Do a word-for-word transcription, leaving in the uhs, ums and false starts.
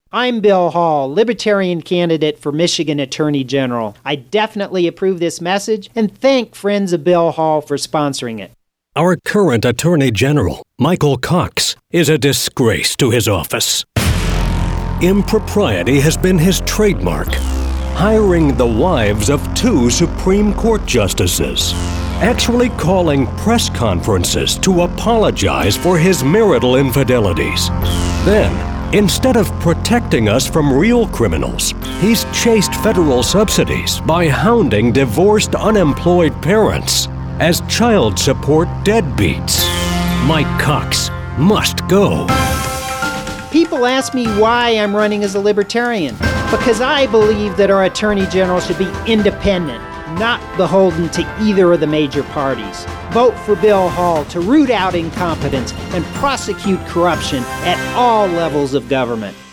I'm Bill Hall, Libertarian candidate for Michigan Attorney General. I definitely approve this message and thank Friends of Bill Hall for sponsoring it. Our current Attorney General, Michael Cox, is a disgrace to his office. Impropriety has been his trademark, hiring the wives of two Supreme Court justices, actually calling press conferences to apologize for his marital infidelities. Then, instead of protecting us from real criminals, he's chased federal subsidies by hounding divorced unemployed parents as child support deadbeats. Mike Cox must go. People ask me why I'm running as a Libertarian. Because I believe that our Attorney General should be independent, not beholden to either of the major parties. Vote for Bill Hall to root out incompetence and prosecute corruption at all levels of government.